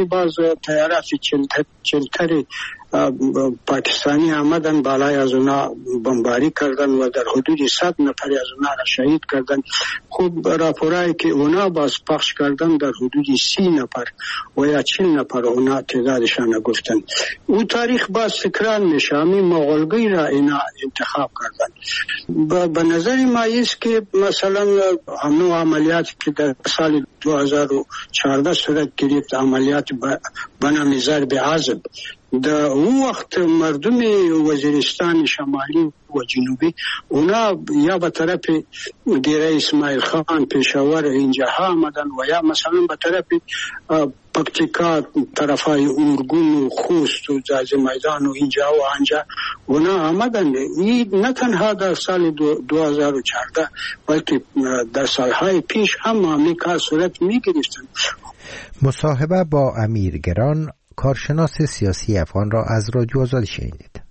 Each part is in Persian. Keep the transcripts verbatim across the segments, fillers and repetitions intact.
وقتی باز تیارات چلتری پاکستانی آمدن بالای از اونا بمباری کردن و در حدود صد نفر از اونا را شهید کردن. خوب راپورایی که اونا باز پخش کردن در حدود سی نفر و یا چل نفر اونا تعدادشان گفتن. او تاریخ باز تکرار میشه. همین مغولگی را اینا انتخاب کردن. به نظر ما است که مثلا همون عملیاتی که در سال دو هزار و چهارده صورت گرفت، عملیات بنام ضرب عذب، در اون وقت مردم وزیرستان شمالی و جنوبی اونا یا به طرف دیره اسماعیل خان پشاور اینجا ها آمدن و یا مثلا به طرف پکتیکا طرفای اورگون و خوست و زازی میدان و اینجا و آنجا اونا آمدن. این نه تنها در سال دو هزار و چهارده بلکه در سالهای پیش هم همین کار صورت می گرفتن. مصاحبه با امیر گران، کارشناس سیاسی افغان را از رادیو آزادی شنیدید.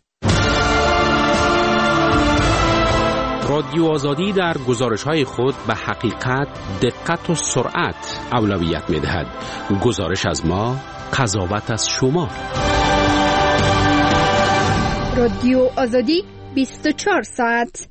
رادیو آزادی در گزارش‌های خود به حقیقت، دقت و سرعت اولویت می‌دهد. گزارش از ما، قضاوت از شما. رادیو آزادی بیست و چهار ساعت.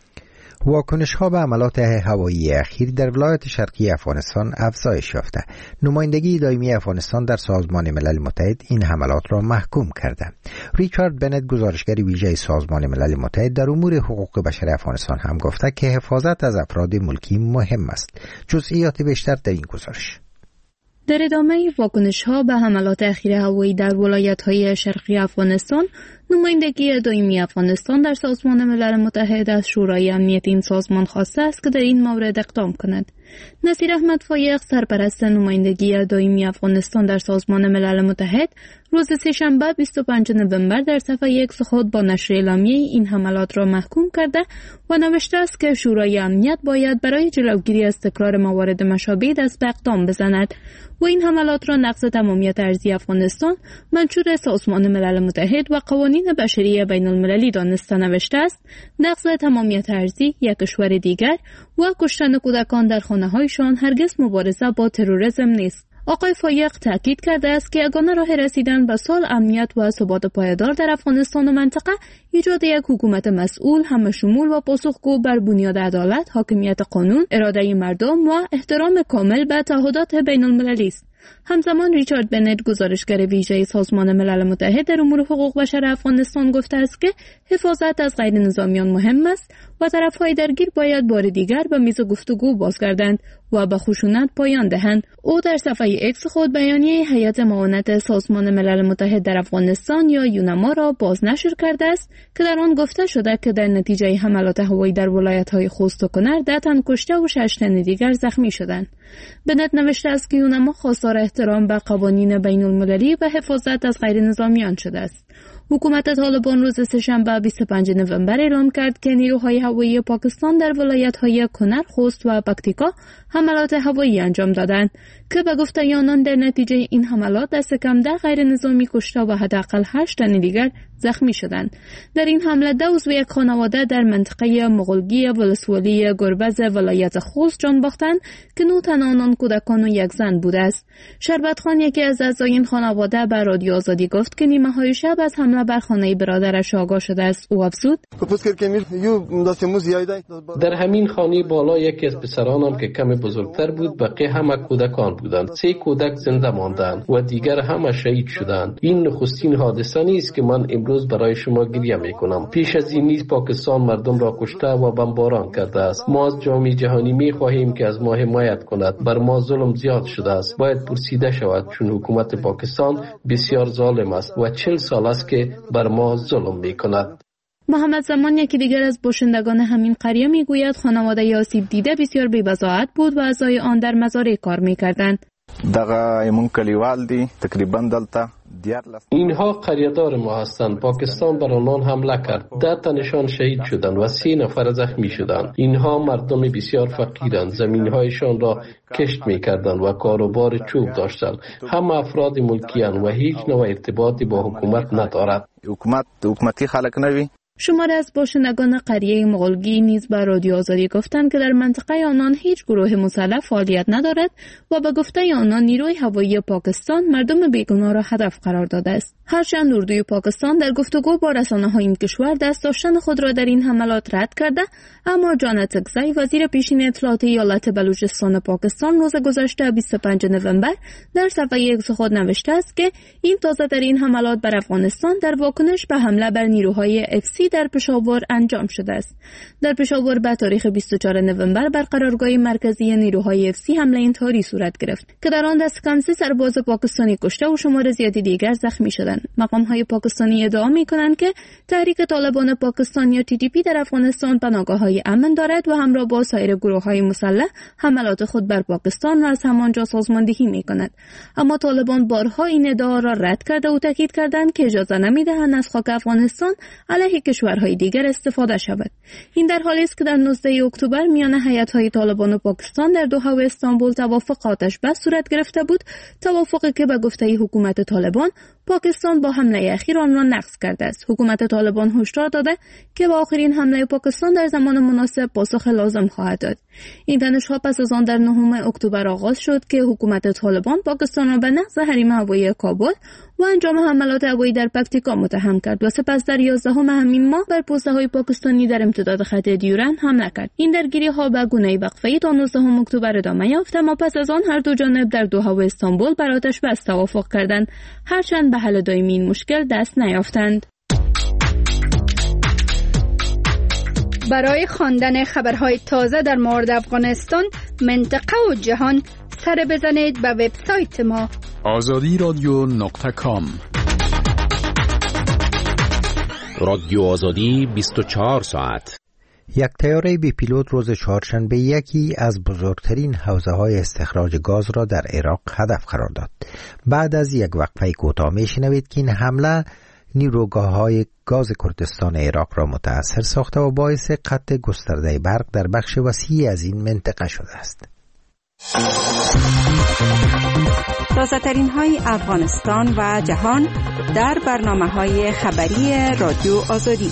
واکنش‌ها به حملات هوایی اخیر در ولایت شرقی افغانستان افزایش یافته. نمایندگی دائمی افغانستان در سازمان ملل متحد این حملات را محکوم کرده. ریچارد بنت، گزارشگر ویژه سازمان ملل متحد در امور حقوق بشر افغانستان، هم گفته که حفاظت از افراد ملکی مهم است. جزئیات بیشتر در این گزارش. در ادامه واکنش‌ها به حملات اخیر هوایی در ولایت‌های شرقی افغانستان، نمایندگی دائمی افغانستان در سازمان ملل متحد از شورای امنیت این سازمان خواسته است که در این مورد اقدام کند. نصیر احمد فایق، سرپرست نمایندگی دائمی افغانستان در سازمان ملل متحد، روز سه‌شنبه بیست و پنجم نوامبر در صفحه ایکس خود با نشر اعلامیه این حملات را محکوم کرده و نوشته است که شورای امنیت باید برای جلوگیری از تکرار موارد مشابه دست به اقدام بزند و این حملات را نقض تمامیت ارضی افغانستان، منشور سازمان ملل متحد و قوانین بشری بین المللی دانسته. نوشته است نقض تمامیت ارضی یک کشور دیگر و کشتن کودکان در خانه‌هایشان هرگز مبارزه با تروریسم نیست. آقای فایق تاکید کرده است که یگانه راه رسیدن به صلح، امنیت و ثبات پایدار در افغانستان و منطقه ایجاد یک حکومت مسئول، همه شمول و پاسخگو بر بنیاد عدالت، حاکمیت قانون، اراده مردم و احترام کامل به تعهدات بین المللی است. همزمان ریچارد بنت، گزارشگر ویژه سازمان ملل متحد در امور حقوق بشر افغانستان، گفته است که حفاظت از غیر نظامیان مهم است و طرف‌های درگیر باید بار دیگر به میز گفتگو بازگردند و به خشونت پایان دهند. او در صفحه ایکس خود بیانیه هیئت معاونت سازمان ملل متحد در افغانستان یا یونما را بازنشر کرده است که در آن گفته شده که در نتیجه حملات هوایی در ولایت‌های خوست و کنر ده تن کشته و شش تن دیگر زخمی شدند. بنت نوشته است که یونما خواستار احترام به قوانین بین المللی و حفاظت از غیر نظامیان شده است. حکومت طالبان روز سه‌شنبه بیست و پنجم نوامبر اعلام کرد که نیروهای هوایی پاکستان در ولایت‌های کنر، خوست و پکتیکا حملات هوایی انجام دادند که به گفته آنان در نتیجه این حملات دست کم ده غیر نظامی کشته و حداقل هشت تن دیگر زخمی شدند. در این حمله ده عضو یک خانواده در منطقه مغولگی ولسوالی گربز ولایت خوست جان باختند که نه تن آنان کودکان و یک زن بوده است. شربت خان، یکی از اعضای این خانواده، به رادیو آزادی گفت که نیمه های شب از حمله بر خانه برادرش آگاه شده است. او افزود: در همین خانه بالا یکی از پسرانم که کمی بزرگتر بود، بقیه همه کودکان بودند. سه کودک زنده ماندند و دیگر همه شهید شدند. این نخستین حادثه نیست که من امروز برای شما گریه میکنم. پیش از این نیز پاکستان مردم را کشته و بمباران کرده است. ما از جامعه جهانی میخواهیم که از ما حمایت کند. بر ما ظلم زیاد شده است. باید پرسیده شود، چون حکومت پاکستان بسیار ظالم است و چهل سال است که بر ما ظلم میکند. محمد زمان، یکی دیگر از باشندگان همین قریه، میگوید خانواده آسیب دیده بسیار بی‌بضاعت بود و اعضای آن در مزارع کار میکردند. اینها قریه‌دار ما هستند. پاکستان بر آنان حمله کرد. ده تنشان شهید شدند و سه نفر زخمی شدند. اینها مردم بسیار فقیرند. زمین‌هایشان را کشت می‌کردند و کاروبار چوب داشتند. همه افراد ملکیان و هیچ نوع ارتباطی با حکومت ندارد. حکومت حکومتی خلق نوی شماری از باشندگان قریه مغولگی نیز به رادیو آزادی گفتند که در منطقه آنان هیچ گروه مسلح فعالیت ندارد و به گفته آنان نیروی هوایی پاکستان مردم بیگناه را هدف قرار داده است. هرچند اردوی پاکستان در گفتگو با رسانه‌های این کشور دست داشتن خود را در این حملات رد کرده، اما جان تکزی وزیر پیشین اطلاعات ایالت بلوچستان پاکستان روز گذشته بیست و پنجم نوامبر در صفحه ایکس خود نوشته است که این تازه در این حملات بر افغانستان در واکنش به حمله بر نیروهای اف سی در پشاور انجام شده است. در پشاور به تاریخ بیست و چهارم نوامبر بر قرارگاه مرکزی نیروهای اف سی حمله انتحاری صورت گرفت که در آن دست کم سه سرباز پاکستانی کشته و شمار زیادی دیگر زخمی شدند. مقام‌های پاکستانی ادعا می‌کنند که تحریک طالبان پاکستان یا تی تی پی در افغانستان پناهگاه‌های امن دارد و همراه با سایر گروه‌های مسلح حملات خود بر پاکستان را از همانجا سازماندهی می‌کند. اما طالبان بارها این ادعا را رد کرده و تاکید کردند که اجازه نمی‌دهند از خاک افغانستان علیه کشورهای دیگر استفاده شود. این در حالی است که در نوزدهم اکتبر میان هیئت‌های طالبان و پاکستان در دوحه و استانبول توافق آتش بس صورت گرفته بود، توافقی که به گفته حکومت طالبان پاکستان با حمله اخیر آن را نقض کرده است. حکومت طالبان هشدار داده که با آخرین حمله پاکستان در زمان مناسب پاسخ لازم خواهد داد. این تنش‌ها پس از آن در نهم اکتبر آغاز شد که حکومت طالبان پاکستان را به نقض حریم هوایی کابل و انجام حملات هوایی در پکتیکا متهم کرد و سپس در یازدهم همین ماه بر پست‌های پاکستانی در امتداد خط دیورند حمله کرد. این درگیری‌ها به گونه وقفه‌ای تا نوزدهم اکتبر ادامه یافت، اما پس از آن هر دو جانب در دوحه و استانبول بر آتش بس توافق کردند، هرچند به حل دائمی این مشکل دست نیافتند. برای خواندن خبرهای تازه در مورد افغانستان، منطقه و جهان سر بزنید به وبسایت ما آزادی رادیو نقطه کام. رادیو آزادی بیست و چهار ساعت. یک طیاره بی پیلوت روز چهارشنبه یکی از بزرگترین حوزه‌های استخراج گاز را در عراق هدف قرار داد. بعد از یک وقفه کوتاه می‌شنوید که این حمله نیروگاه‌های گاز کردستان عراق را متاثر ساخته و باعث قطع گسترده برق در بخش وسیعی از این منطقه شده است. تازه‌ترین های افغانستان و جهان در برنامه‌های خبری رادیو آزادی.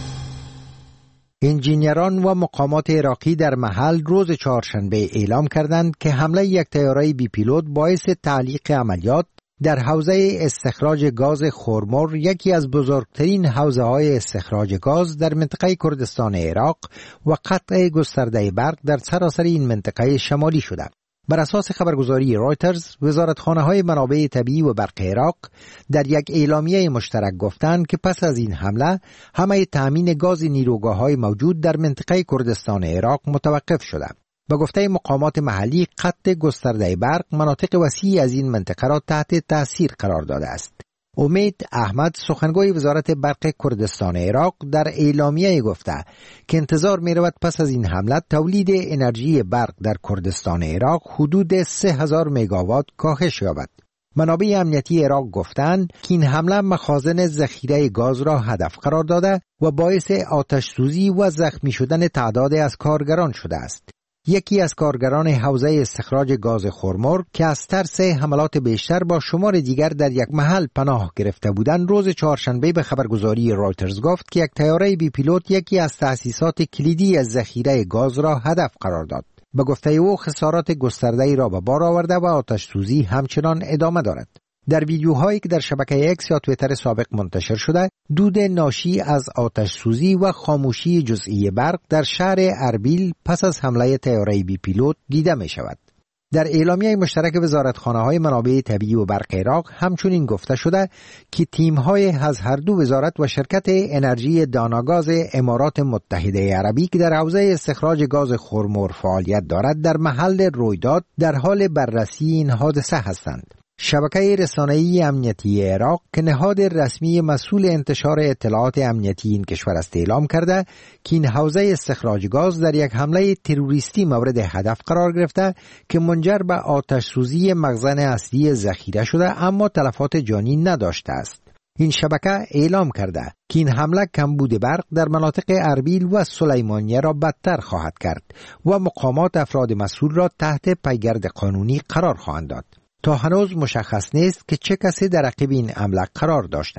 انجینیران و مقامات عراقی در محل روز چهارشنبه اعلام کردند که حمله یک طیاره بی پیلوت باعث تعلیق عملیات در حوزه استخراج گاز خرمر، یکی از بزرگترین حوزه‌های استخراج گاز در منطقه کردستان عراق، و قطع گسترده برق در سراسر این منطقه شمالی شده. بر اساس خبرگزاری رایترز، وزارتخانه‌های منابع طبیعی و برق عراق در یک اعلامیه مشترک گفتند که پس از این حمله همه تأمین گاز نیروگاه‌های موجود در منطقه کردستان عراق متوقف شده. به گفته مقامات محلی، قطع گسترده برق مناطق وسیعی از این منطقه را تحت تأثیر قرار داده است. امید احمد، سخنگوی وزارت برق کردستان عراق، در اعلامیه گفته که انتظار می رود پس از این حمله تولید انرژی برق در کردستان عراق حدود سه هزار مگاوات کاهش یابد. منابع امنیتی عراق گفتند که این حمله مخازن ذخیره گاز را هدف قرار داده و باعث آتش سوزی و زخمی شدن تعدادی از کارگران شده است. یکی از کارگران حوزه استخراج گاز خرمر که از ترس حملات بیشتر با شمار دیگر در یک محل پناه گرفته بودند، روز چهارشنبه به خبرگزاری رایترز گفت که یک طیاره بی پیلوت یکی از تأسیسات کلیدی از ذخیره گاز را هدف قرار داد. به گفته او خسارات گسترده‌ای را به بار آورده و آتش سوزی همچنان ادامه دارد. در ویدیوهایی که در شبکه اکس یا توییتر سابق منتشر شده، دود ناشی از آتش سوزی و خاموشی جزئی برق در شهر اربیل پس از حمله طیاره بی پیلوت دیده می شود. در اعلامیه مشترک وزارتخانه‌های منابع طبیعی و برق عراق همچنین گفته شده که تیم‌های از هر دو وزارت و شرکت انرژی داناگاز امارات متحده عربی که در حوزه استخراج گاز خرمر فعالیت دارد در محل رویداد در حال بررسی این حادثه هستند. شبکه رسانه‌ای امنیتی عراق که نهاد رسمی مسئول انتشار اطلاعات امنیتی این کشور است اعلام کرده که این حوزه استخراج گاز در یک حمله تروریستی مورد هدف قرار گرفته که منجر به آتش سوزی مخزن اصلی ذخیره شده، اما تلفات جانی نداشته است. این شبکه اعلام کرده که این حمله کمبود برق در مناطق اربیل و سلیمانیه را بدتر خواهد کرد و مقامات افراد مسئول را تحت پیگرد قانونی قرار خواهند داد. تا هنوز مشخص نیست که چه کسی در عقب این حمله قرار داشته.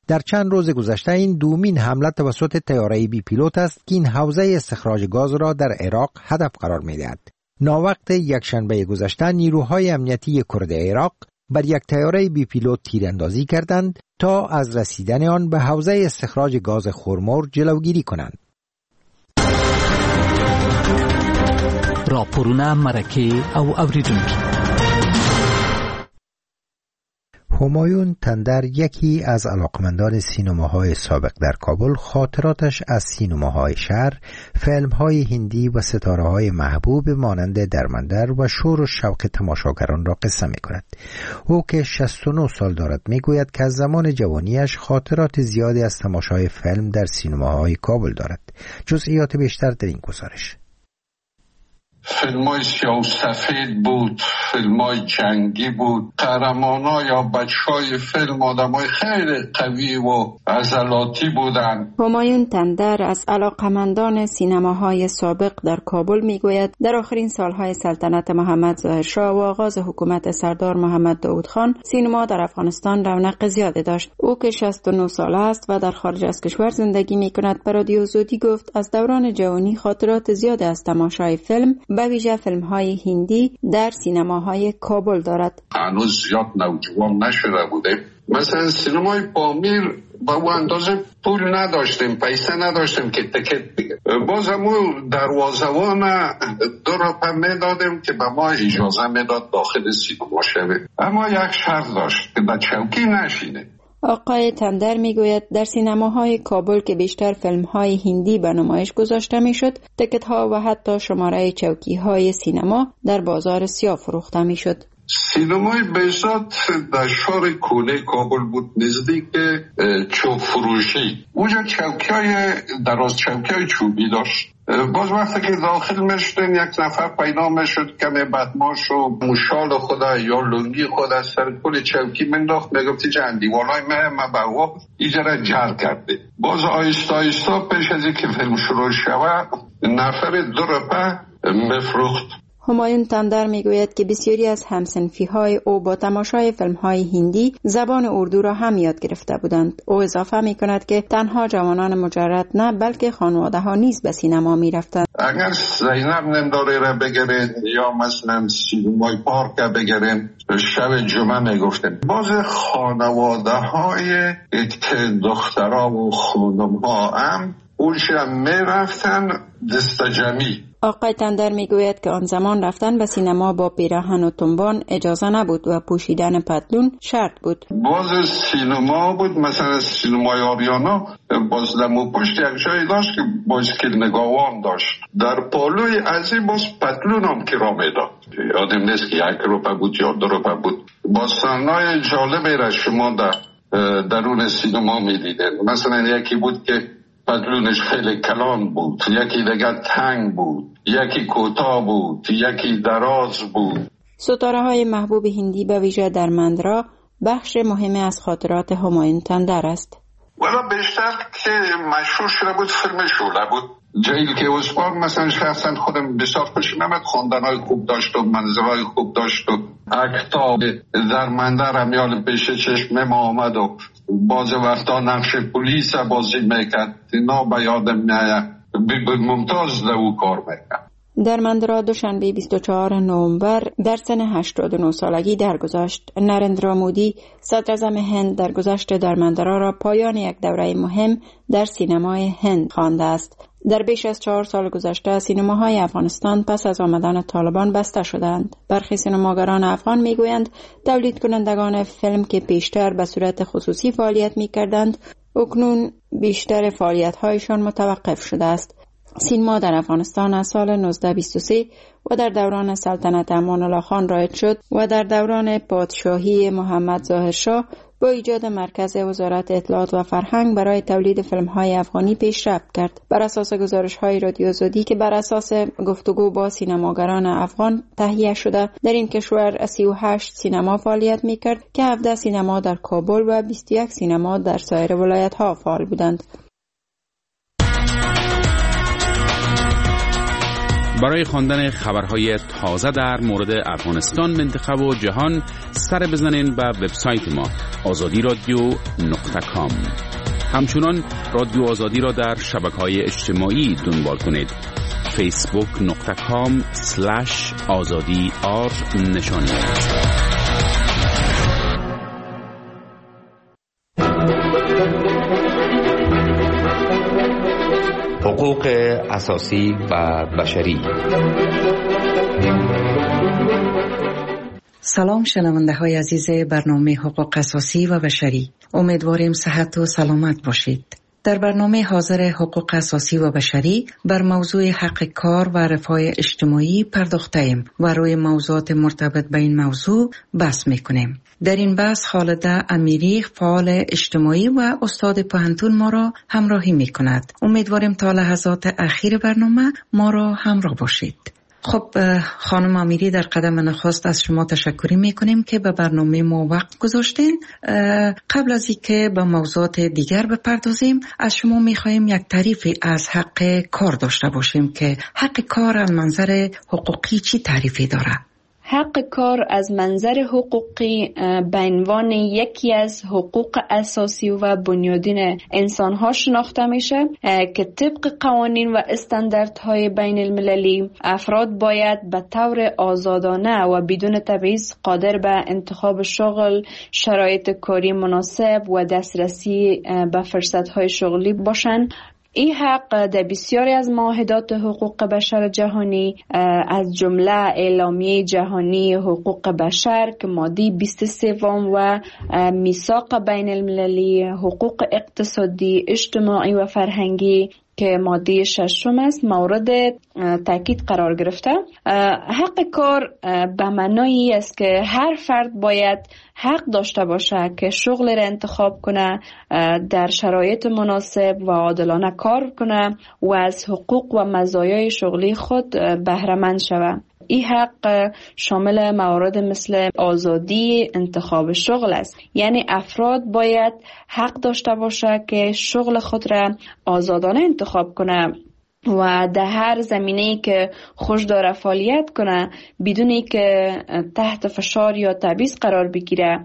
در چند روز گذشته این دومین حمله توسط طیاره بی پیلوت است که این حوزه استخراج گاز را در عراق هدف قرار می‌دهد. ناوقت یکشنبه گذشته نیروهای امنیتی کرد عراق بر یک طیاره بی پیلوت تیراندازی کردند تا از رسیدن آن به حوزه استخراج گاز خرمور جلوگیری کنند. راپورونه مرکه او اوریدونکي. همایون تندر، یکی از علاقمندان سینماهای سابق در کابل، خاطراتش از سینماهای شهر، فیلمهای هندی و ستاره‌های محبوب مانند درمندر و شور و شوق تماشاگران را قصه می‌کند. او که شصت و نه سال دارد می‌گوید که از زمان جوانیش خاطرات زیادی از تماشای فیلم در سینماهای کابل دارد. جزئیات بیشتر در این گزارش. فیلمای سیاه و سفید بود، فیلمای جنگی بود. قهرمانا یا بچهای فیلم آدمای خیلی قوی و عضلاتی بودن. همایون تندر از علاقمندان سینماهای سابق در کابل میگوید در آخرین سالهای سلطنت محمد ظاهر شاه و آغاز حکومت سردار محمد داود خان سینما در افغانستان رونق زیادی داشت. او که شصت و نه ساله است و در خارج از کشور زندگی میکند به رادیو آزادی گفت از دوران جوانی خاطرات زیادی از تماشای فیلم به ویژه فیلم‌های هندی در سینماهای کابل دارد. هنوز زیاد نوجوان نشده بوده. مثلا سینمای پامیر با اون اندازه پول نداشتیم، پیسه نداشتیم که تکت بگیریم. بازم اون دروازه‌وان دو روپه میدادیم که به ما اجازه میداد داخل سینما شویم، اما یک شرط داشت که به چوکی نشینه. آقای تندر میگوید در سینماهای کابل که بیشتر فیلم‌های هندی به نمایش گذاشته میشد، تکت‌ها و حتی شماره چوکی‌های سینما در بازار سیاه فروخته میشد. سینمای بهزاد در شهر کوله کابل بود، نزدیک چوب فروشی. اونجا چوکی‌های دراز چوکی‌های چوبی داشت. باز وقتی که داخل میشدن یک نفر پیدا میشد که بدماش و مشال خدا یا لنگی خدا سر کل چوکی منداخت، میگفتی چند دیوالای مه من به او ایجاره جر کرده. باز آیستا آیستا پیش از اینکه فیلم شروع شود نفر دو روپه میفروخت. همایون تندر میگوید که بسیاری از همسنفی‌های او با تماشای فیلم‌های هندی زبان اردو را هم یاد گرفته بودند. او اضافه می‌کند که تنها جوانان مجرد نه بلکه خانواده‌ها نیز به سینما می‌رفتند. اگر زینب ننداره را بگیرین یا مثلا سینمای پارک بگیرین، شب جمعه میگفتن باز خانواده‌های که دخترها و خانم‌ها هم اونجا می‌رفتن دستجمی. آقای تندر میگوید که آن زمان رفتن به سینما با پیراهن و تنبان اجازه نبود و پوشیدن پتلون شرط بود. باز سینما بود، مثلا سینمای آریانا باز لمو پشت یک جایی داشت که بایسکل نگاوان داشت. در پالوی ازی باز پتلون هم کرا میداد. یادم نیست که یک روپه بود یا دو روپه بود. باز صحنه‌های جالبی را شما در درون سینما میدیدن. مثلا یکی بود که پتلونش خیلی کلان بود، یکی دیگر تنگ بود، یکی کوتاه بود، یکی دراز بود. ستاره‌های محبوب هندی به ویژه درمندرا بخش مهمی از خاطرات همایون تندر است. والا بیشتر که مشهور شده بود فیلم شعله بود. جایی که اسپار مثلا شخصا خودم بسیار خوشم آمد، خواندن‌های خوب داشت و منظرهای خوب داشت و اکتا درمندر همیال پیش چشم ما آمد و باز وقتا نقش پلیس بازی میکرد. اینا به یادم میاد بود ممتاز دو کار میکرد. درمندرا دوشنبه بیست و چهارم نوامبر در سن هشتاد و نه سالگی درگذشت. نریندرا مودی صدر اعظم هند درگذشت درمندرا را پایان یک دوره مهم در سینمای هند خوانده است. در بیش از چهار سال گذشته سینماهای افغانستان پس از آمدن طالبان بسته شدند. برخی سینماگران افغان میگویند تولید کنندگان فیلم که پیشتر به صورت خصوصی فعالیت میکردند اکنون بیشتر فعالیت‌هایشان متوقف شده است. سینما در افغانستان از سال نوزده بیست و سه و در دوران سلطنت امان الله خان رایج شد و در دوران پادشاهی محمد ظاهر شاه با ایجاد مرکز وزارت اطلاعات و فرهنگ برای تولید فیلم‌های افغانی پیشرفت کرد. بر اساس گزارش‌های رادیو آزادی که بر اساس گفتگو با سینماگران افغان تهیه شده، در این کشور سی و هشت سینما فعالیت می‌کرد که هفده سینما در کابل و بیست و یک سینما در سایر ولایت‌ها فعال بودند. برای خواندن خبرهای تازه در مورد افغانستان، منطقه و جهان سر بزنین به وبسایت ما آزادی رادیو نقطه کام. همچنان رادیو آزادی را در شبکه‌های اجتماعی دنبال کنید. فیسبوک نقطه کام سلش آزادی آر نشان دهید. حقوق اساسی و بشری. سلام شنونده های عزیز برنامه حقوق اساسی و بشری، امیدواریم صحت و سلامت باشید. در برنامه حاضر حقوق اساسی و بشری بر موضوع حق کار و رفاه اجتماعی پرداخته‌ایم و روی موضوعات مرتبط به این موضوع بحث می‌کنیم. در این بحث خالده امیری، فعال اجتماعی و استاد پوهنتون ما را همراهی می‌کند. امیدواریم تا لحظات اخیر برنامه ما را همراه باشید. خب خانم امیری، در قدم نخست از شما تشکر میکنیم که به برنامه ما وقت گذاشتین. قبل از اینکه به موضوعات دیگر بپردازیم، از شما میخواهیم یک تعریفی از حق کار داشته باشیم که حق کار از منظر حقوقی چی تعریفی داره؟ حق کار از منظر حقوقی به عنوان یکی از حقوق اساسی و بنیادین انسان‌ها شناخته میشه که طبق قوانین و استانداردهای بین المللی افراد باید به طور آزادانه و بدون تبعیض قادر به انتخاب شغل، شرایط کاری مناسب و دسترسی به فرصت‌های شغلی باشند. این حق در بسیاری از معاهدات حقوق بشر جهانی از جمله اعلامیه جهانی حقوق بشر که ماده بیست و سه و میثاق بین المللی حقوق اقتصادی، اجتماعی و فرهنگی که ماده ششم است مورد تاکید قرار گرفته. حق کار به معنای است که هر فرد باید حق داشته باشه که شغل را انتخاب کنه، در شرایط مناسب و عادلانه کار کنه و از حقوق و مزایای شغلی خود بهره مند شود. این حق شامل موارد مثل آزادی انتخاب شغل است، یعنی افراد باید حق داشته باشه که شغل خود را آزادانه انتخاب کنه و در هر زمینه‌ای که خوش داره فعالیت کنه بدون که تحت فشار یا تبعیض قرار بگیره.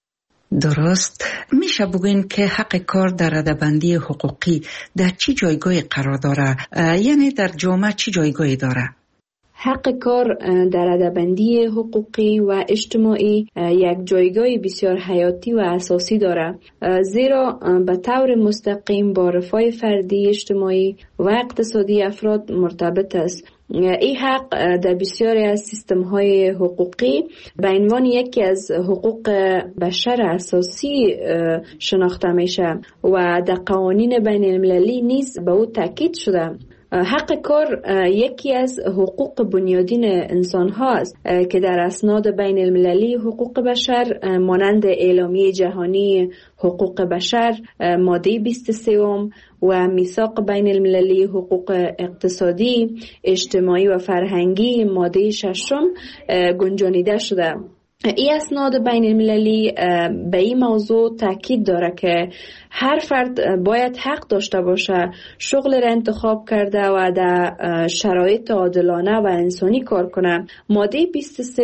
درست. میشه بگوین که حق کار در رده‌بندی حقوقی در چی جایگاهی قرار داره؟ یعنی در جامعه چی جایگاهی داره؟ حق کار در رده‌بندی حقوقی و اجتماعی یک جایگاه بسیار حیاتی و اساسی دارد، زیرا به طور مستقیم با رفاه فردی، اجتماعی و اقتصادی افراد مرتبط است. این حق در بسیاری از سیستم‌های حقوقی به عنوان یکی از حقوق بشر اساسی شناخته میشه و در قوانین بین المللی نیز به او تاکید شده. حق کار یکی از حقوق بنیادین انسان هاست که در اسناد بین المللی حقوق بشر مانند اعلامیه جهانی حقوق بشر ماده بیست و سه و میثاق بین المللی حقوق اقتصادی، اجتماعی و فرهنگی ماده ششم گنجانیده شده. این اسناد بین المللی به این موضوع تاکید داره که هر فرد باید حق داشته باشه شغل را انتخاب کرده و در شرایط عادلانه و انسانی کار کنه. ماده بیست و سه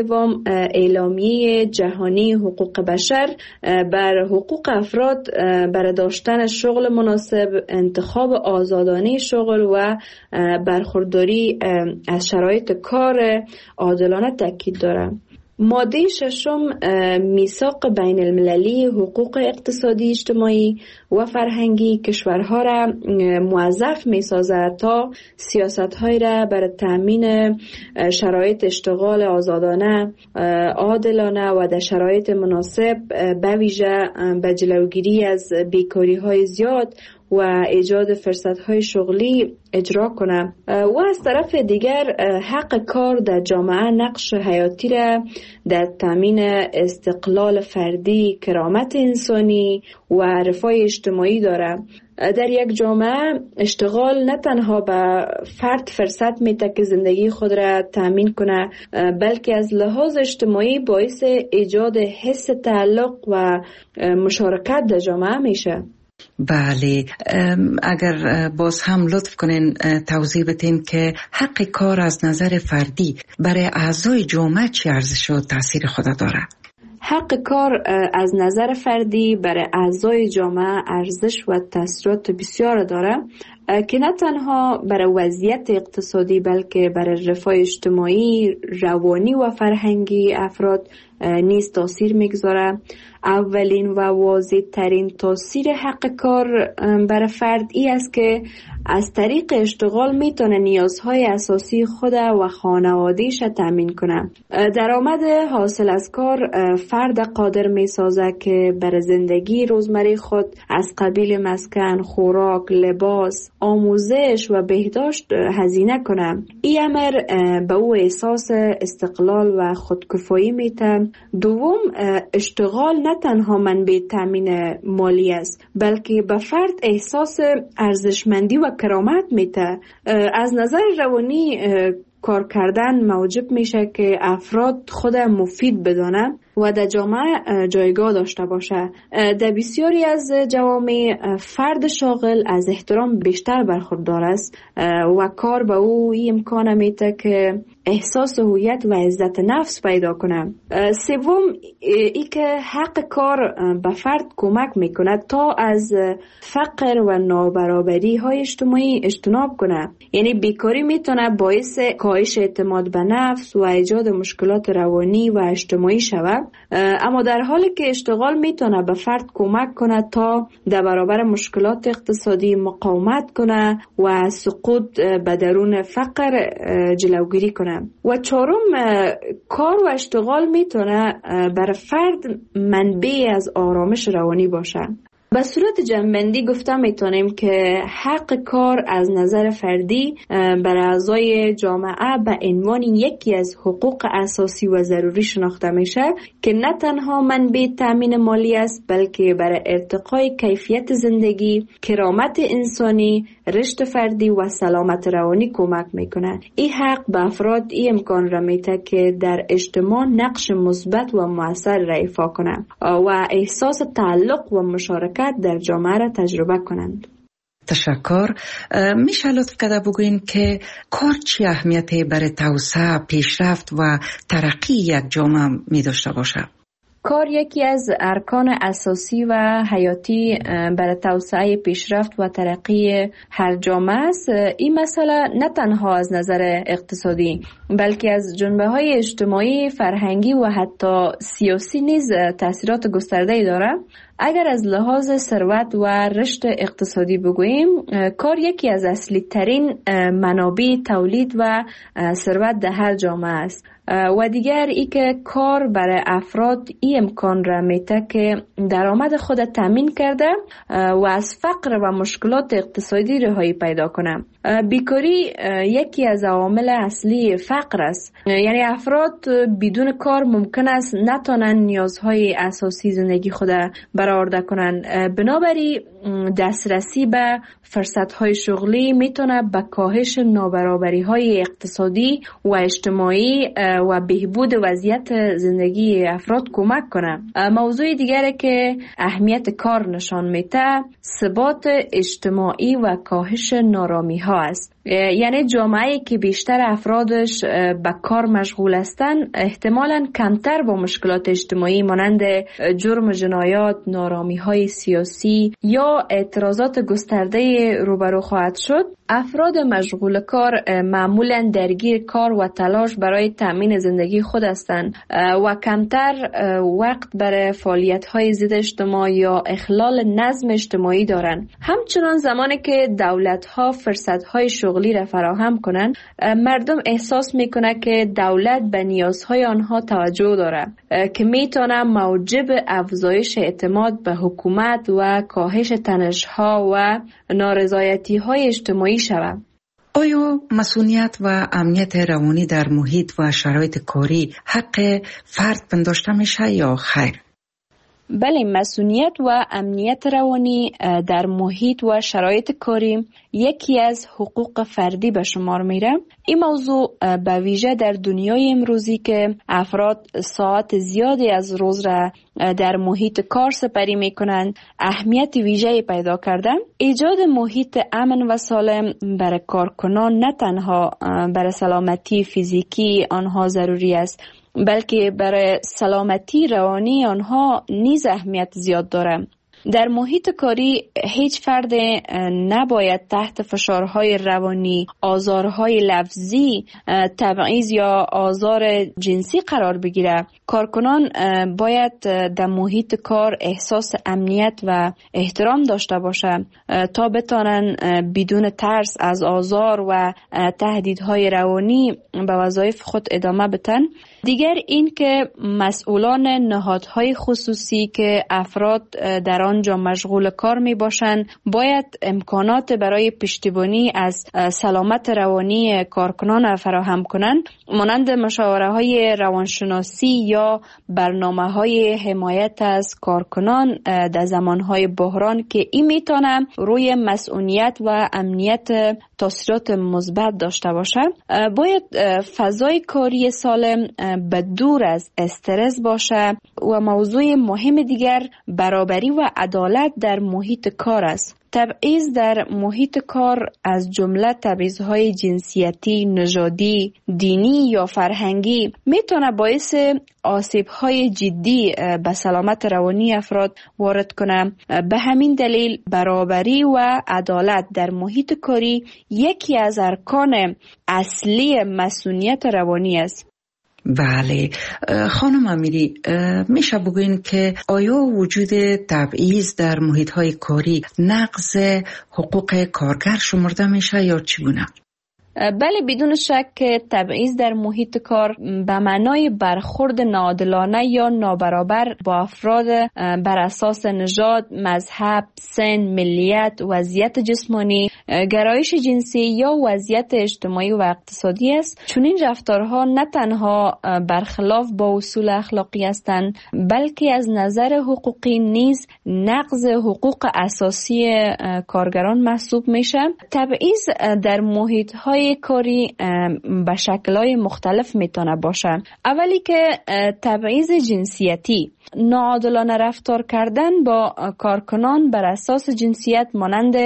اعلامیه جهانی حقوق بشر بر حقوق افراد برای داشتن شغل مناسب، انتخاب آزادانه شغل و برخورداری از شرایط کار عادلانه تاکید داره. ماده ششم میثاق بین المللی حقوق اقتصادی، اجتماعی و فرهنگی کشورها را موظف می سازد تا سیاست‌های را برای تأمین شرایط اشتغال آزادانه، عادلانه و در شرایط مناسب به ویژه به جلوگیری از بیکاری‌های زیاد و ایجاد فرصت‌های شغلی اجرا کنه. و از طرف دیگر حق کار در جامعه نقش حیاتی را در تامین استقلال فردی، کرامت انسانی و رفاه اجتماعی داره. در یک جامعه اشتغال نه تنها به فرد فرصت میده که زندگی خود را تامین کنه، بلکه از لحاظ اجتماعی باعث ایجاد حس تعلق و مشارکت در جامعه میشه. بله، اگر باز هم لطف کنین توضیح بدین که حق کار از نظر فردی برای اعضای جامعه چه ارزش و تاثیر خود داره؟ حق کار از نظر فردی برای اعضای جامعه ارزش و تاثیرات بسیار داره که نه تنها برای وضعیت اقتصادی بلکه برای رفاه اجتماعی، روانی و فرهنگی افراد نیز تاثیر میگذاره. اولین و واضح ترین تاثیر حق کار برای فرد ای است که از طریق اشتغال میتونه نیازهای اساسی خود و خانوادهش تامین کنه. درآمد حاصل از کار فرد قادر میسازه که برای زندگی روزمره خود از قبیل مسکن، خوراک، لباس، آموزش و بهداشت هزینه کنه. این امر به او احساس استقلال و خودکفایی میده. دوم، اشتغال نه تنها منبع تامین مالی است بلکه به فرد احساس ارزشمندی و کرامت میده. از نظر روانی کار کردن موجب میشه که افراد خود مفید بدانه و در جامعه جایگاه داشته باشه. در بسیاری از جوامع فرد شاغل از احترام بیشتر برخوردار است و کار به او این امکان میده که احساس هویت و عزت نفس پیدا کنه. سوم، ای که حق کار به فرد کمک میکنه تا از فقر و نابرابری های اجتماعی اجتناب کنه. یعنی بیکاری میتونه باعث کاهش اعتماد به نفس و ایجاد مشکلات روانی و اجتماعی شود، اما در حالی که اشتغال میتونه به فرد کمک کنه تا در برابر مشکلات اقتصادی مقاومت کنه و سقوط به درون فقر جلوگیری کنه. و چهارم، کار و اشتغال میتونه برای فرد منبع از آرامش روانی باشه. به صورت جمع‌بندی گفته میتونیم که حق کار از نظر فردی برای اعضای جامعه به عنوان یکی از حقوق اساسی و ضروری شناخته میشه که نه تنها منبع تامین مالی است بلکه برای ارتقای کیفیت زندگی، کرامت انسانی، رشد فردی و سلامت روانی کمک میکنه. این حق به افراد این امکان را میده که در اجتماع نقش مثبت و مؤثر را ایفا کنند و احساس تعلق و مشارکت در جامعه را تجربه کنند. تشکر. میشه لطف کرده بگوین که کار چی اهمیتی برای توسعه، پیشرفت و ترقی یک جامعه می داشته باشه؟ کار یکی از ارکان اساسی و حیاتی برای توسعه، پیشرفت و ترقی هر جامعه است. این مسئله نه تنها از نظر اقتصادی بلکه از جنبه‌های اجتماعی، فرهنگی و حتی سیاسی نیز تاثیرات گسترده‌ای دارد. اگر از لحاظ ثروت و رشد اقتصادی بگوییم، کار یکی از اصلی ترین منابع تولید و ثروت در هر جامعه است. و دیگر ای که کار برای افراد این امکان را میده که درآمد خود تامین کرده و از فقر و مشکلات اقتصادی رهایی پیدا کنه. بیکاری یکی از عوامل اصلی فقر است. یعنی افراد بدون کار ممکن است نتونن نیازهای اساسی زندگی خود برآورده کنن. بنابراین دسترسی به فرصت‌های شغلی میتونه به کاهش نابرابری‌های اقتصادی و اجتماعی و بهبود وضعیت زندگی افراد کمک کنه. موضوع دیگری که اهمیت کار نشان میده ثبات اجتماعی و کاهش نارامی‌ها است. یعنی جامعه‌ای که بیشتر افرادش به کار مشغول هستند احتمالاً کمتر با مشکلات اجتماعی مانند جرم و جنایات، نارامی‌های سیاسی یا اعتراضات گسترده روبرو خواهد شد. افراد مشغول کار معمولاً درگیر کار و تلاش برای تامین زندگی خود هستند و کمتر وقت برای فعالیت‌های ضد اجتماع یا اخلال نظم اجتماعی دارند. همچنان زمانی که دولت‌ها فرصت‌های شغلی را فراهم کنند، مردم احساس می‌کنند که دولت به نیازهای آنها توجه دارد که می‌تواند موجب افزایش اعتماد به حکومت و کاهش تنش‌ها و نارضایتی‌های اجتماعی شود. آیا مسئولیت و امنیت روانی در محیط و شرایط کاری حق فرد پنداشته میشه یا خیر؟ بله، مسئولیت و امنیت روانی در محیط و شرایط کاری یکی از حقوق فردی به شمار میره. این موضوع به ویژه در دنیای امروزی که افراد ساعت زیادی از روز را در محیط کار سپری میکنند اهمیت ویژه‌ای پیدا کرده. ایجاد محیط امن و سالم برای کارکنان نه تنها برای سلامتی فیزیکی آنها ضروری است، بلکه برای سلامتی روانی آنها نیز اهمیت زیاد دارد. در محیط کاری هیچ فرد نباید تحت فشارهای روانی، آزارهای لفظی، تبعیض یا آزار جنسی قرار بگیره. کارکنان باید در محیط کار احساس امنیت و احترام داشته باشند تا بتانن بدون ترس از آزار و تهدیدهای روانی به وظایف خود ادامه بدن. دیگر این که مسئولان نهادهای خصوصی که افراد در آنجا مشغول کار می باشند باید امکانات برای پشتیبانی از سلامت روانی کارکنان فراهم کنند، مانند مشاوره های روانشناسی یا برنامه های حمایت از کارکنان در زمان های بحران که این می تونه روی مسئولیت و امنیت تاثیرات مثبت داشته باشد. باید فضای کاری سالم به دور از استرس باشه و موضوع مهم دیگر برابری و عدالت در محیط کار است. تبعیض در محیط کار از جمله تبعیض‌های جنسیتی، نژادی، دینی یا فرهنگی میتونه باعث آسیب‌های جدی به سلامت روانی افراد وارد کنه. به همین دلیل برابری و عدالت در محیط کاری یکی از ارکان اصلی مسئولیت روانی است. بله خانم امیری، میشه بگوین که آیا وجود تبعیض در محیط‌های کاری نقض حقوق کارگر شمرده میشه یا چگونه؟ بله، بدون شک که تبعیض در محیط کار به معنای برخورد ناعادلانه یا نابرابر با افراد بر اساس نژاد، مذهب، سن، ملیت، وضعیت جسمانی، گرایش جنسی یا وضعیت اجتماعی و اقتصادی است. چون این رفتارها نه تنها برخلاف با اصول اخلاقی هستند، بلکه از نظر حقوقی نیز نقض حقوق اساسی کارگران محسوب میشه. تبعیض در محیط‌های کاری به شکل‌های مختلف میتونه باشه. اولی که تبعیض جنسیتی، ناعادلانه رفتار کردن با کارکنان بر اساس جنسیت مانند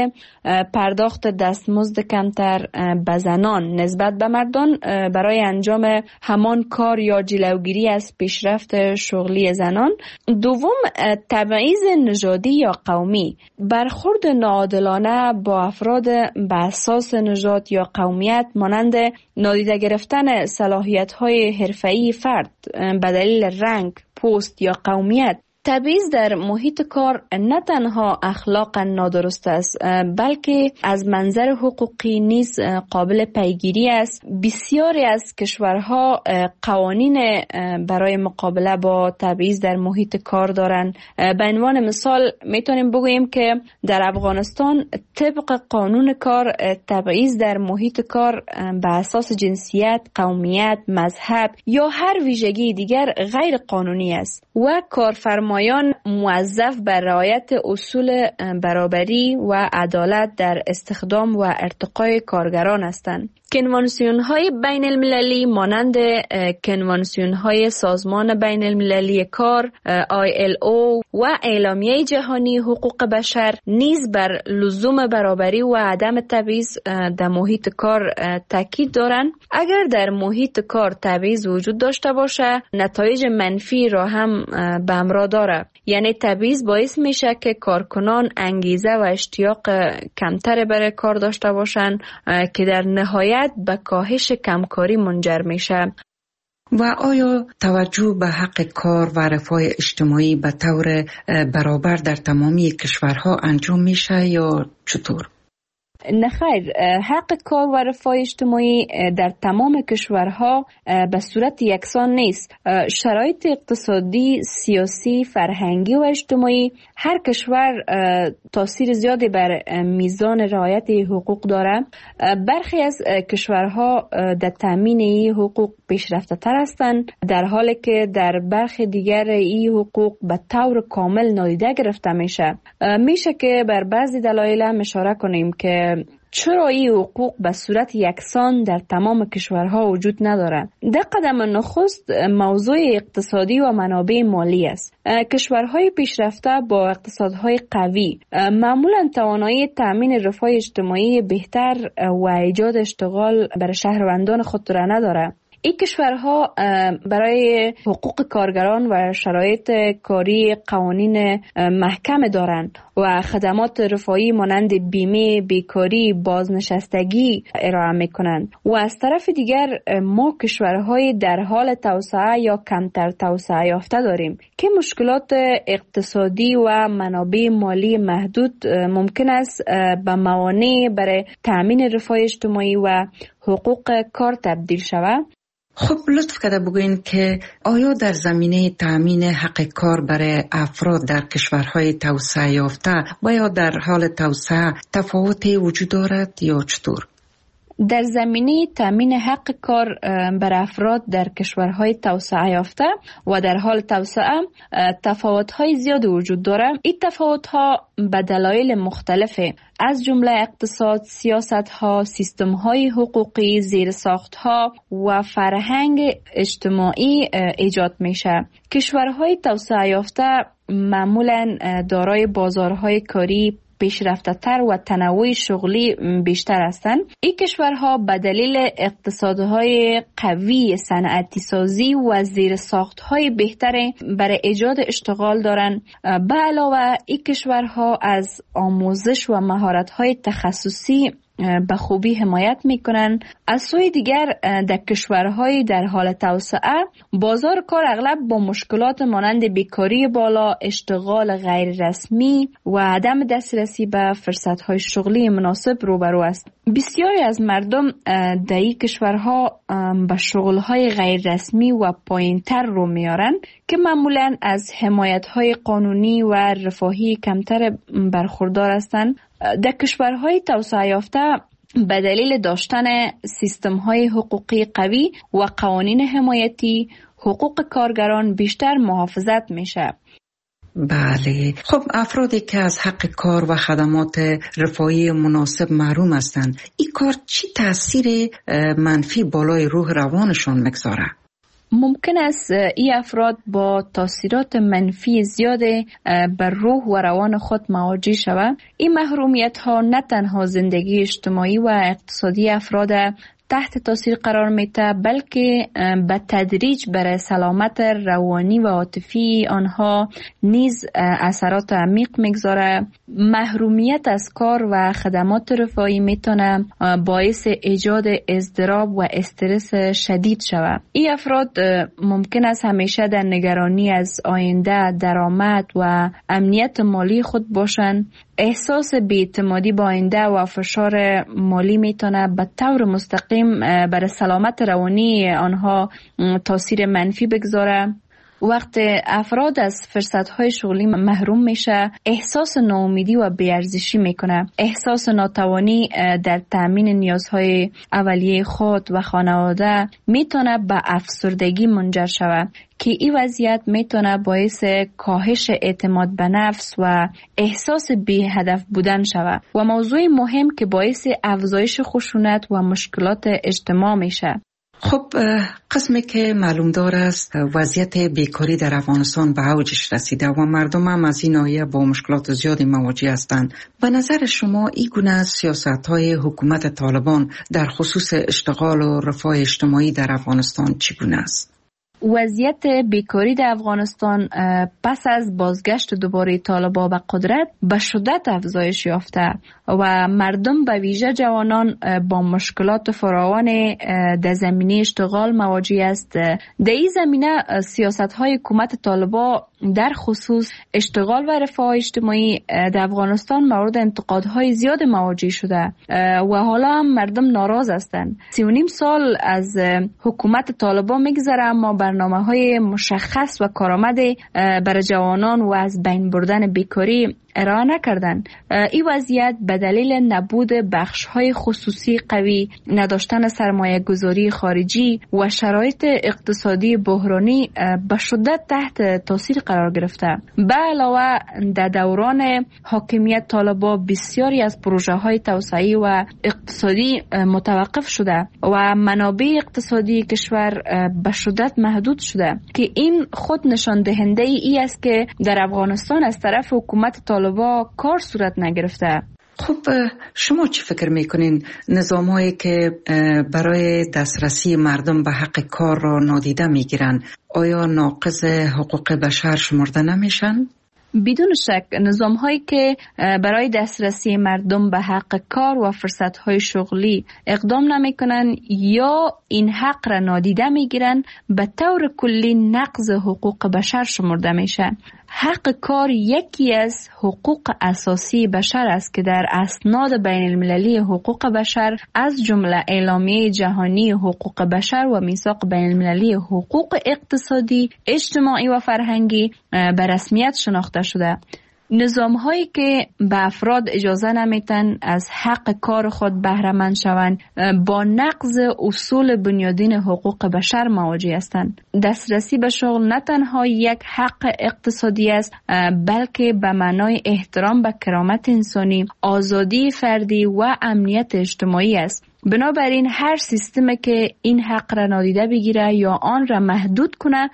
پرداخت دستمزد کمتر به زنان نسبت به مردان برای انجام همان کار یا جلوگیری از پیشرفت شغلی زنان. دوم، تبعیض نژادی یا قومی، برخورد ناعادلانه با افراد به اساس نژاد یا قومیت مانند نادیده گرفتن صلاحیت‌های حرفه‌ای فرد به دلیل رنگ، پوست یا قومیت. تبعیض در محیط کار نه تنها اخلاقا نادرست است، بلکه از منظر حقوقی نیز قابل پیگیری است. بسیاری از کشورها قوانین برای مقابله با تبعیض در محیط کار دارند. به عنوان مثال میتونیم بگوییم که در افغانستان طبق قانون کار تبعیض در محیط کار به اساس جنسیت، قومیت، مذهب یا هر ویژگی دیگر غیر قانونی است و کارفرما مایان موظف بر رعایت اصول برابری و عدالت در استخدام و ارتقای کارگران هستند. کنوانسیون های بین المللی مانند کنوانسیون های سازمان بین المللی کار آی ال او و اعلامیه جهانی حقوق بشر نیز بر لزوم برابری و عدم تبعیض در محیط کار تاکید دارند. اگر در محیط کار تبعیض وجود داشته باشه، نتایج منفی را هم به همراه داره. یعنی تبعیض باعث میشه که کارکنان انگیزه و اشتیاق کمتر برای کار داشته باشن که در نهایت به کاهش کمکاری منجر میشه. و آیا توجه به حق کار و رفاه اجتماعی به طور برابر در تمامی کشورها انجام میشه یا چطور؟ نخیر، حق کار و رفاه اجتماعی در تمام کشورها به صورت یکسان نیست. شرایط اقتصادی، سیاسی، فرهنگی و اجتماعی هر کشور تاثیر زیادی بر میزان رعایت حقوق داره. برخی از کشورها در تامین این حقوق پیشرفته تر هستند، در حالی که در برخی دیگر این حقوق به طور کامل نادیده گرفته میشه. میشه که بر بعضی دلایل هم اشاره کنیم که چرا این حقوق به صورت یکسان در تمام کشورها وجود نداره. در قدم نخست موضوع اقتصادی و منابع مالی است. کشورهای پیشرفته با اقتصادهای قوی معمولا توانایی تامین رفاه اجتماعی بهتر و ایجاد اشتغال برای شهروندان خود را نداره. این کشورها برای حقوق کارگران و شرایط کاری قوانین محکم دارند و خدمات رفاهی مانند بیمه، بیکاری، بازنشستگی ارائه میکنند. و از طرف دیگر ما کشورهای در حال توسعه یا کمتر توسعه یافته داریم که مشکلات اقتصادی و منابع مالی محدود ممکن است به موانع برای تأمین رفاه اجتماعی و حقوق کار تبدیل شود. خب لطف کرده بگوین که آیا در زمینه تأمین حق کار برای افراد در کشورهای توسعه یافته و یا در حال توسعه تفاوتی وجود دارد یا چطور؟ در زمینه تامین حق کار بر افراد در کشورهای توسعه یافته و در حال توسعه تفاوت‌های زیاد وجود دارد. این تفاوت‌ها به دلایل مختلفه، از جمله اقتصاد، سیاست‌ها، سیستم‌های حقوقی، زیرساخت‌ها و فرهنگ اجتماعی ایجاد میشه. کشورهای توسعه یافته معمولاً دارای بازارهای کاری پیشرفته تر و تنوع شغلی بیشتر هستند. این کشورها به دلیل اقتصادهای قوی، صنعتی سازی و زیرساختهای بهتر برای ایجاد اشتغال دارند. به علاوه این کشورها از آموزش و مهارت‌های تخصصی به خوبی حمایت میکنن. از سوی دیگر در کشورهای در حال توسعه بازار کار اغلب با مشکلات مانند بیکاری بالا، اشتغال غیر رسمی و عدم دسترسی به فرصتهای شغلی مناسب روبرو است. بسیاری از مردم در این کشورها به شغلهای غیر رسمی و پایینتر رو میارن که معمولاً از حمایتهای قانونی و رفاهی کمتر برخوردار هستند. در کشورهای توسعه یافته به دلیل داشتن سیستم‌های حقوقی قوی و قوانین حمایتی، حقوق کارگران بیشتر محافظت میشه. بله. خب افرادی که از حق کار و خدمات رفاهی مناسب محروم هستند، این کار چی تاثیر منفی بالای روح روانشان میگذاره؟ ممکن است این افراد با تاثیرات منفی زیاد بر روح و روان خود مواجه شوند. این محرومیت ها نه تنها زندگی اجتماعی و اقتصادی افراد تحت تاثیر قرار میده، بلکه به تدریج برای سلامت روانی و عاطفی آنها نیز اثرات عمیق میگذاره. محرومیت از کار و خدمات رفاهی میتونه باعث ایجاد اضطراب و استرس شدید شود. این افراد ممکن است همیشه در نگرانی از آینده، درآمد و امنیت مالی خود باشند. احساس بی‌اعتمادی با آینده و فشار مالی میتونه به طور مستقیم بر سلامت روانی آنها تاثیر منفی بگذاره. وقت افراد از فرصت‌های شغلی محروم میشه، احساس ناامیدی و بی‌ارزشی میکنه. احساس ناتوانی در تامین نیازهای اولیه خود و خانواده میتونه به افسردگی منجر شود که این وضعیت میتونه باعث کاهش اعتماد به نفس و احساس بی هدف بودن شود و موضوع مهم که باعث افزایش خشونت و مشکلات اجتماع میشه. خب قسمی که معلوم دار است وضعیت بیکاری در افغانستان به اوجش رسیده و مردم هم از این ناحیه با مشکلات زیادی مواجه هستند. به نظر شما این گونه سیاست‌های حکومت طالبان در خصوص اشتغال و رفاه اجتماعی در افغانستان چگونه است؟ وضعیت بیکاری در افغانستان پس از بازگشت دوباره طالبان به قدرت به شدت افزایش یافته و مردم به ویژه جوانان با مشکلات فراوان در زمینه اشتغال مواجه است. در این زمینه سیاست‌های حکومت طالبان در خصوص اشتغال و رفاه اجتماعی در افغانستان مورد انتقادهای زیاد مواجه شده و حالا هم مردم ناراض هستند. سی و نیم سال از حکومت طالبان میگذره اما برنامه‌های مشخص و کارآمد برای جوانان و از بین بردن بیکاری ارائه نکردن. این وضعیت به دلیل نبود بخش‌های خصوصی قوی، نداشتن سرمایه گذاری خارجی و شرایط اقتصادی بحرانی به شدت تحت تاثیر قرار گرفته. به علاوه در دوران حاکمیت طالبان بسیاری از پروژه‌های توسعه‌ای و اقتصادی متوقف شده و منابع اقتصادی کشور به شدت محدود شده که این خود نشان دهنده ای است که در افغانستان از طرف حکومت طالبان کار صورت نگرفته. خب شما چی فکر میکنین نظام‌هایی که برای دسترسی مردم به حق کار را نادیده میگیرن آیا ناقض حقوق بشر شمرده نمیشن؟ بدون شک نظام هایی که برای دسترسی مردم به حق کار و فرصت های شغلی اقدام نمی کنن یا این حق را نادیده می گیرن به طور کلی نقض حقوق بشر شمرده میشه. حق کار یکی از حقوق اساسی بشر است که در اسناد بین المللی حقوق بشر از جمله اعلامیه جهانی حقوق بشر و میثاق بین المللی حقوق اقتصادی، اجتماعی و فرهنگی به رسمیت شناخته شده. نظام هایی که به افراد اجازه نمیتن از حق کار خود بهره مند شوند با نقض اصول بنیادین حقوق بشر مواجه هستند. دسترسی به شغل نه تنها یک حق اقتصادی است بلکه به معنای احترام به کرامت انسانی، آزادی فردی و امنیت اجتماعی است. بنابراین هر سیستمی که این حق را نادیده بگیره یا آن را محدود کنه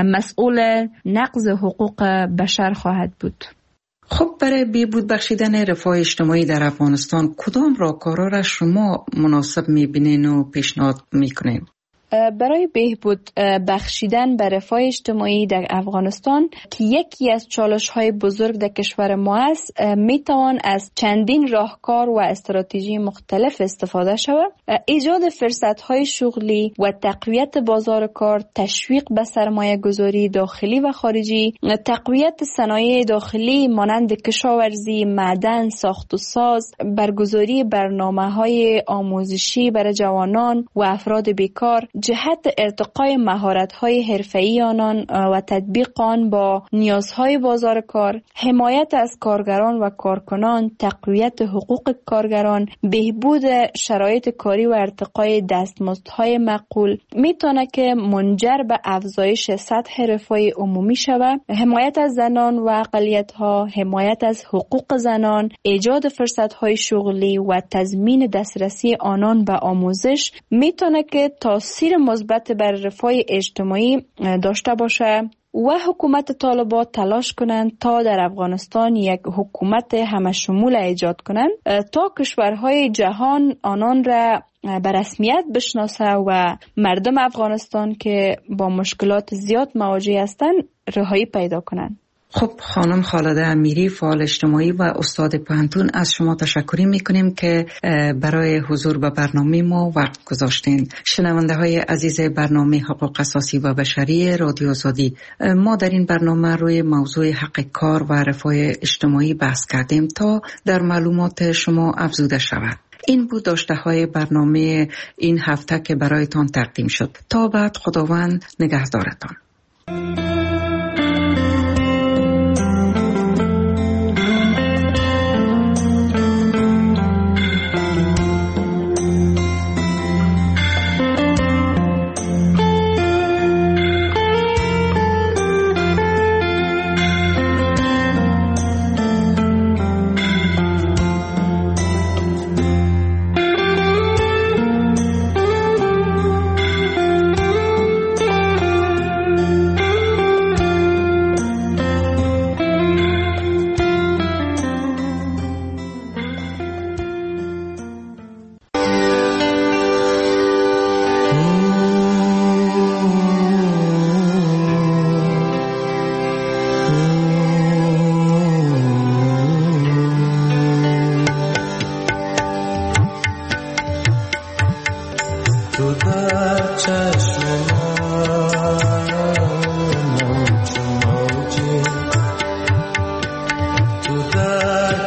مسئول نقض حقوق بشر خواهد بود. خب برای بهبود بخشیدن رفاه اجتماعی در افغانستان کدام راهکارها را شما مناسب میبینین و پیشنهاد میکنین؟ برای بهبود بخشیدن به رفاه اجتماعی در افغانستان که یکی از چالش‌های بزرگ در کشور ما است، میتوان از چندین راهکار و استراتژی مختلف استفاده شود. ایجاد فرصت‌های شغلی و تقویت بازار کار، تشویق به سرمایه گذاری داخلی و خارجی، تقویت صنایع داخلی مانند کشاورزی، معدن، ساخت و ساز، برگزاری برنامه‌های آموزشی برای جوانان و افراد بیکار، جهت ارتقای مهارت‌های حرفه‌ای آنان و تطبیق آن با نیازهای بازار کار، حمایت از کارگران و کارکنان، تقویت حقوق کارگران، بهبود شرایط کاری و ارتقای دستمزدهای معقول میتونه که منجر به افزایش سطح رفاه عمومی شود. حمایت از زنان و اقلیت‌ها، حمایت از حقوق زنان، ایجاد فرصت‌های شغلی و تضمین دسترسی آنان به آموزش میتونه که تاثیر مثبت بر رفاه اجتماعی داشته باشه و حکومت طالبان تلاش کنند تا در افغانستان یک حکومت همشمول ایجاد کنند تا کشورهای جهان آنان را به رسمیت بشناسه و مردم افغانستان که با مشکلات زیاد مواجه هستند رهایی پیدا کنند. خب خانم خالده امیری، فعال اجتماعی و استاد پوهنتون، از شما تشکر میکنیم که برای حضور به برنامه ما وقت گذاشتین. شنونده های عزیز برنامه حقوق اساسی و بشری رادیو آزادی، ما در این برنامه روی موضوع حق کار و رفاه اجتماعی بحث کردیم تا در معلومات شما افزوده شود. این بود داشته های برنامه این هفته که برایتان تقدیم شد. تا بعد خداوند نگهدارتان.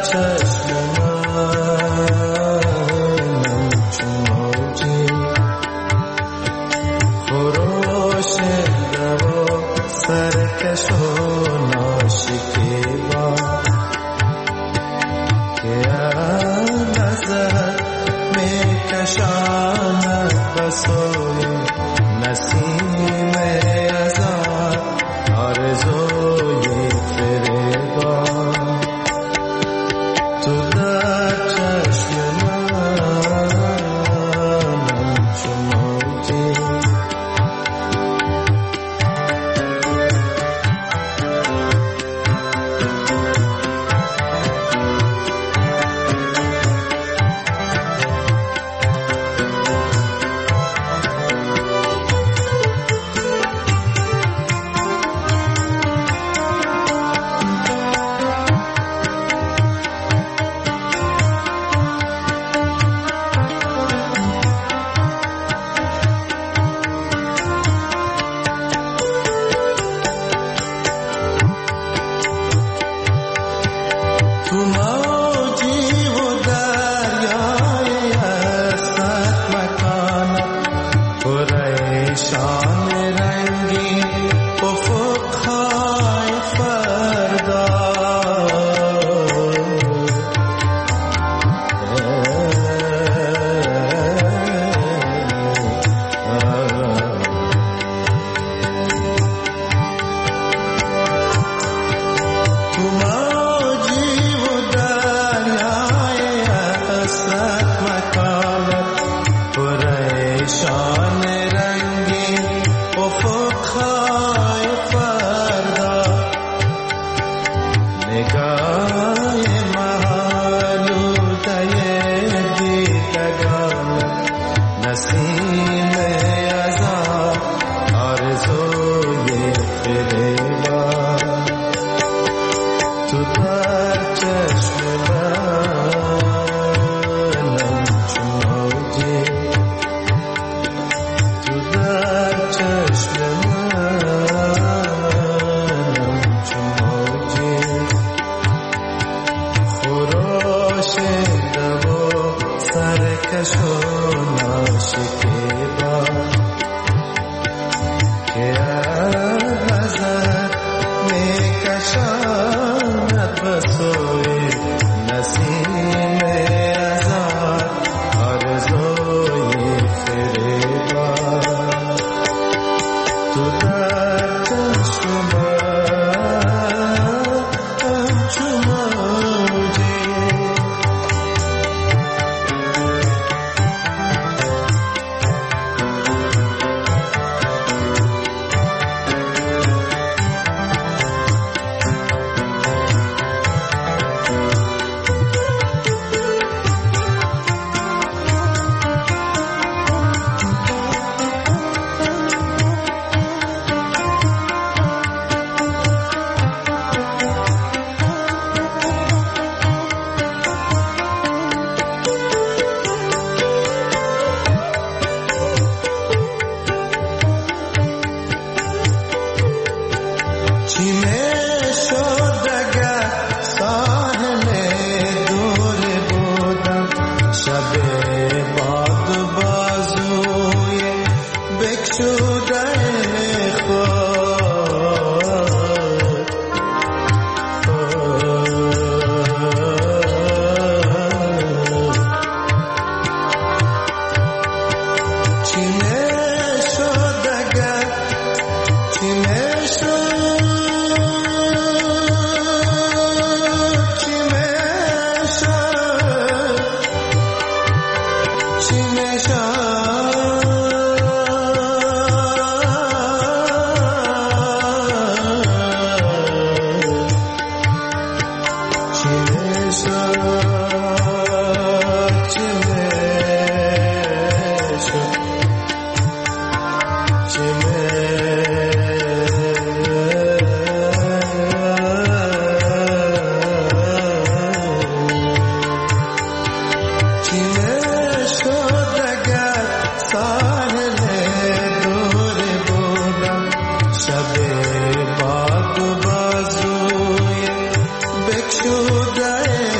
شب باد بازوی بکشوده